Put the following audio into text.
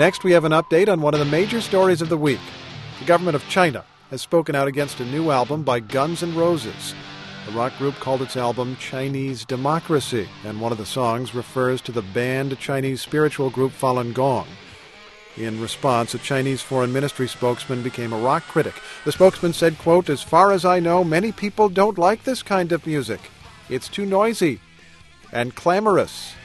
Next, we have an update on one of the major stories of the week. The government of China has spoken out against a new album by Guns N' Roses. The rock group called its album Chinese Democracy, and one of the songs refers to the banned Chinese spiritual group Falun Gong. In response, a Chinese foreign ministry spokesman became a rock critic. The spokesman said, quote, "As far as I know, many people don't like this kind of music. It's too noisy and clamorous."